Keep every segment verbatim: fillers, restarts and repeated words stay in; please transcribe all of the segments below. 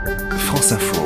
France Info.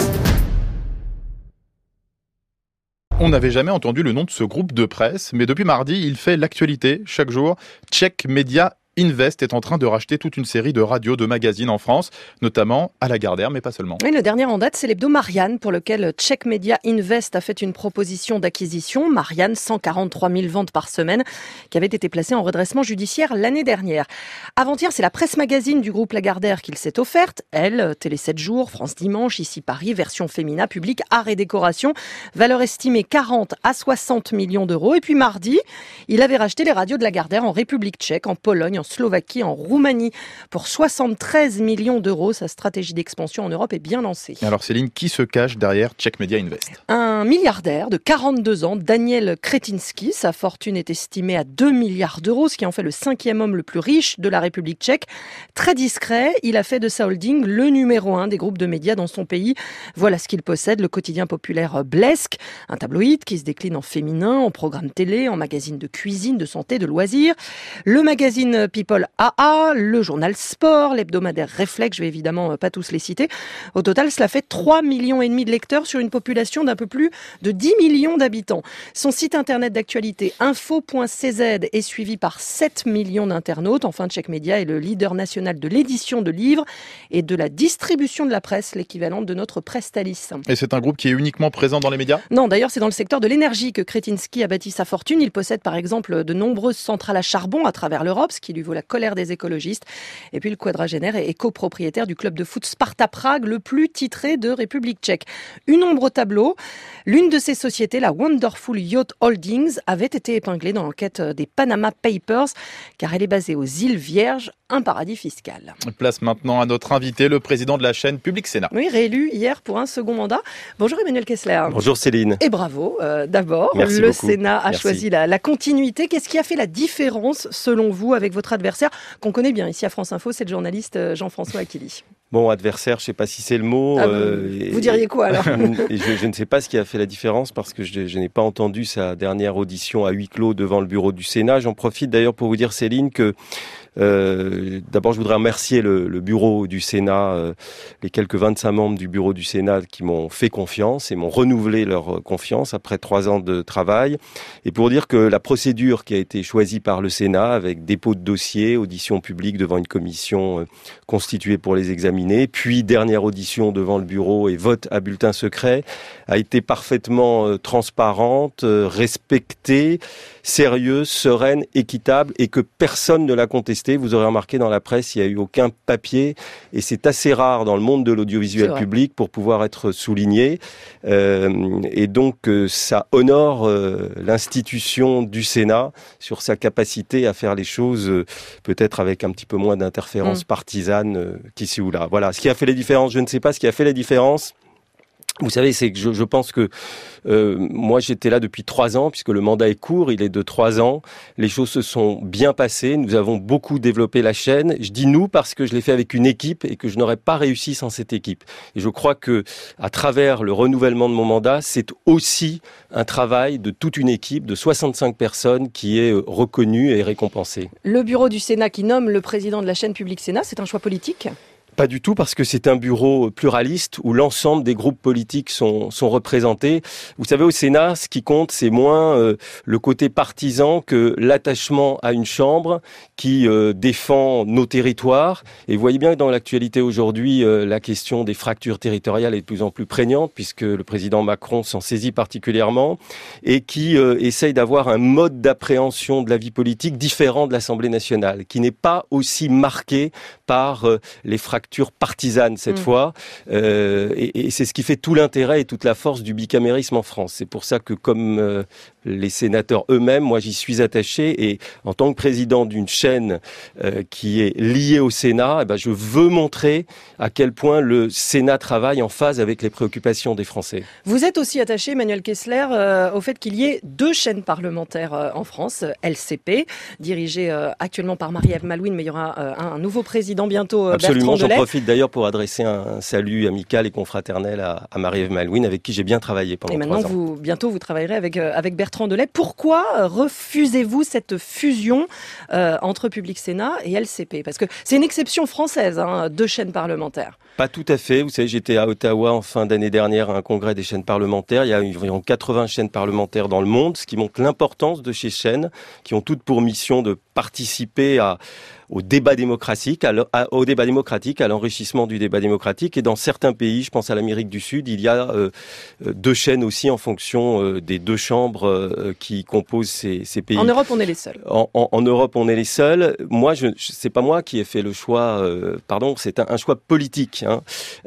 On n'avait jamais entendu le nom de ce groupe de presse, mais depuis mardi, il fait l'actualité chaque jour. Czech Media Invest est en train de racheter toute une série de radios, de magazines en France, notamment à Lagardère, mais pas seulement. Oui, le dernier en date, c'est l'hebdo Marianne, pour lequel Czech Media Invest a fait une proposition d'acquisition. Marianne, cent quarante-trois mille ventes par semaine, qui avait été placée en redressement judiciaire l'année dernière. Avant-hier, c'est la presse magazine du groupe Lagardère qu'il s'est offerte. Elle, Télé sept jours, France Dimanche, Ici Paris, version féminin, public, art et décoration. Valeur estimée quarante à soixante millions d'euros. Et puis mardi, il avait racheté les radios de Lagardère en République tchèque, en Pologne, en Slovaquie, en Roumanie pour soixante-treize millions d'euros. Sa stratégie d'expansion en Europe est bien lancée. Alors Céline, qui se cache derrière Czech Media Invest ? Un milliardaire de quarante-deux ans, Daniel Kretinsky. Sa fortune est estimée à deux milliards d'euros, ce qui en fait le cinquième homme le plus riche de la République tchèque. Très discret, il a fait de sa holding le numéro un des groupes de médias dans son pays. Voilà ce qu'il possède, le quotidien populaire Blesk, un tabloïd qui se décline en féminin, en programme télé, en magazine de cuisine, de santé, de loisirs. Le magazine People A A, le journal Sport, l'hebdomadaire Réflexe, je vais évidemment pas tous les citer. Au total, cela fait trois millions et demi de lecteurs sur une population d'un peu plus de dix millions d'habitants. Son site internet d'actualité info point c z est suivi par sept millions d'internautes. Enfin, Czech Media est le leader national de l'édition de livres et de la distribution de la presse, l'équivalent de notre Prestalis. Et c'est un groupe qui est uniquement présent dans les médias ? Non, d'ailleurs, c'est dans le secteur de l'énergie que Kretinsky a bâti sa fortune. Il possède par exemple de nombreuses centrales à charbon à travers l'Europe, ce qui lui vaut la colère des écologistes. Et puis le quadragénaire est copropriétaire du club de foot Sparta Prague, le plus titré de République tchèque. Une ombre au tableau, l'une de ces sociétés, la Wonderful Yacht Holdings, avait été épinglée dans l'enquête des Panama Papers, car elle est basée aux îles Vierges, un paradis fiscal. Place maintenant à notre invité, le président de la chaîne Public Sénat. Oui, réélu hier pour un second mandat. Bonjour Emmanuel Kessler. Bonjour Céline. Et bravo, euh, d'abord. Merci le beaucoup. Sénat a Merci. choisi la, la continuité. Qu'est-ce qui a fait la différence, selon vous, avec votre adversaire, qu'on connaît bien ici à France Info, c'est le journaliste Jean-François Aquili? Bon, adversaire, je ne sais pas si c'est le mot. Ah, euh, vous diriez quoi alors? et je, je ne sais pas ce qui a fait la différence parce que je, je n'ai pas entendu sa dernière audition à huis clos devant le bureau du Sénat. J'en profite d'ailleurs pour vous dire, Céline, que Euh, d'abord, je voudrais remercier le, le bureau du Sénat, euh, les quelques vingt-cinq membres du bureau du Sénat qui m'ont fait confiance et m'ont renouvelé leur confiance après trois ans de travail. Et pour dire que la procédure qui a été choisie par le Sénat, avec dépôt de dossier, audition publique devant une commission euh, constituée pour les examiner, puis dernière audition devant le bureau et vote à bulletin secret, a été parfaitement euh, transparente, euh, respectée, sérieuse, sereine, équitable et que personne ne l'a contestée. Vous aurez remarqué dans la presse, il n'y a eu aucun papier et c'est assez rare dans le monde de l'audiovisuel public pour pouvoir être souligné. Euh, et donc, euh, ça honore euh, l'institution du Sénat sur sa capacité à faire les choses euh, peut-être avec un petit peu moins d'interférences mmh. partisanes euh, qu'ici ou là. Voilà. Ce qui a fait la différence, je ne sais pas ce qui a fait la différence. Vous savez, c'est que je, je pense que euh, moi j'étais là depuis trois ans, puisque le mandat est court, il est de trois ans. Les choses se sont bien passées, nous avons beaucoup développé la chaîne. Je dis nous parce que je l'ai fait avec une équipe et que je n'aurais pas réussi sans cette équipe. Et je crois que à travers le renouvellement de mon mandat, c'est aussi un travail de toute une équipe de soixante-cinq personnes qui est reconnue et récompensée. Le bureau du Sénat qui nomme le président de la chaîne Public Sénat, c'est un choix politique ? Pas du tout, parce que c'est un bureau pluraliste où l'ensemble des groupes politiques sont, sont représentés. Vous savez, au Sénat, ce qui compte, c'est moins euh, le côté partisan que l'attachement à une chambre qui euh, défend nos territoires. Et vous voyez bien que dans l'actualité aujourd'hui, euh, la question des fractures territoriales est de plus en plus prégnante, puisque le président Macron s'en saisit particulièrement, et qui euh, essaye d'avoir un mode d'appréhension de la vie politique différent de l'Assemblée nationale, qui n'est pas aussi marqué par euh, les fractures partisane cette mmh. fois, euh, et, et c'est ce qui fait tout l'intérêt et toute la force du bicamérisme en France. C'est pour ça que comme euh, les sénateurs eux-mêmes, moi j'y suis attaché, et en tant que président d'une chaîne euh, qui est liée au Sénat, eh ben, je veux montrer à quel point le Sénat travaille en phase avec les préoccupations des Français. Vous êtes aussi attaché, Emmanuel Kessler, euh, au fait qu'il y ait deux chaînes parlementaires euh, en France, L C P, dirigée euh, actuellement par Marie-Ève Malouine, mais il y aura euh, un nouveau président bientôt, euh, Absolument, Bertrand Delay. J'en profite d'ailleurs pour adresser un salut amical et confraternel à, à Marie-Ève Malouine, avec qui j'ai bien travaillé pendant trois ans. Et maintenant, vous, bientôt, vous travaillerez avec, euh, avec Bertrand Bertrand Delay. Pourquoi refusez-vous cette fusion euh, entre Public Sénat et L C P? Parce que c'est une exception française, hein, deux chaînes parlementaires. Pas tout à fait. Vous savez, j'étais à Ottawa en fin d'année dernière à un congrès des chaînes parlementaires. Il y a environ quatre-vingts chaînes parlementaires dans le monde, ce qui montre l'importance de ces chaînes qui ont toutes pour mission de participer à au débat démocratique, à, à, au débat démocratique, à l'enrichissement du débat démocratique. Et dans certains pays, je pense à l'Amérique du Sud, il y a euh, deux chaînes aussi en fonction euh, des deux chambres euh, qui composent ces, ces pays. En Europe, on est les seuls. En, en, en Europe, on est les seuls. Moi, je, je c'est pas moi qui ai fait le choix. Euh, pardon, c'est un, un choix politique. Hein.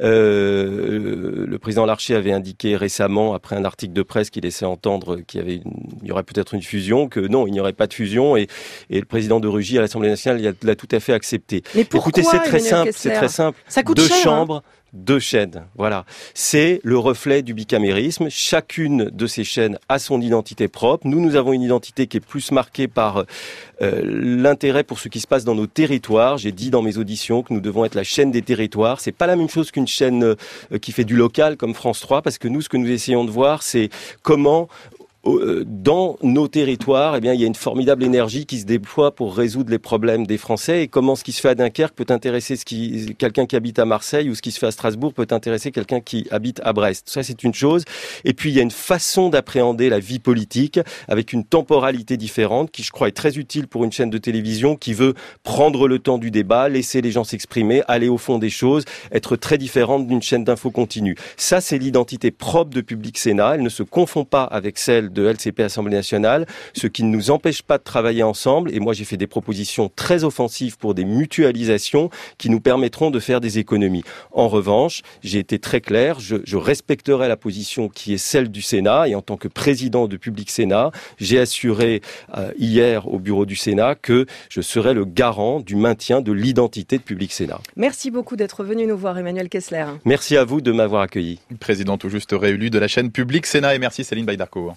Euh, le président Larcher avait indiqué récemment, après un article de presse qui laissait entendre qu'il y avait, une, il y aurait peut-être une fusion, que non, il n'y aurait pas de fusion. Et, et le président de Rugy à l'Assemblée nationale, il a l'a tout à fait accepté. Mais pourquoi, écoutez, c'est très simple, c'est très simple. Ça coûte deux cher, chambres, hein. deux chaînes. Voilà. C'est le reflet du bicamérisme. Chacune de ces chaînes a son identité propre. Nous, nous avons une identité qui est plus marquée par euh, l'intérêt pour ce qui se passe dans nos territoires. J'ai dit dans mes auditions que nous devons être la chaîne des territoires. C'est pas la même chose qu'une chaîne euh, qui fait du local comme France trois, parce que nous, ce que nous essayons de voir, c'est comment dans nos territoires, eh bien, il y a une formidable énergie qui se déploie pour résoudre les problèmes des Français. Et comment ce qui se fait à Dunkerque peut intéresser ce qui, quelqu'un qui habite à Marseille, ou ce qui se fait à Strasbourg peut intéresser quelqu'un qui habite à Brest. Ça, c'est une chose. Et puis, il y a une façon d'appréhender la vie politique avec une temporalité différente qui, je crois, est très utile pour une chaîne de télévision qui veut prendre le temps du débat, laisser les gens s'exprimer, aller au fond des choses, être très différente d'une chaîne d'info continue. Ça, c'est l'identité propre de Public Sénat. Elle ne se confond pas avec celle de L C P Assemblée nationale, ce qui ne nous empêche pas de travailler ensemble. Et moi, j'ai fait des propositions très offensives pour des mutualisations qui nous permettront de faire des économies. En revanche, j'ai été très clair, je, je respecterai la position qui est celle du Sénat. Et en tant que président de Public Sénat, j'ai assuré euh, hier au bureau du Sénat que je serai le garant du maintien de l'identité de Public Sénat. Merci beaucoup d'être venu nous voir, Emmanuel Kessler. Merci à vous de m'avoir accueilli. Président tout juste réélu de la chaîne Public Sénat, et merci Céline Baydarcourt.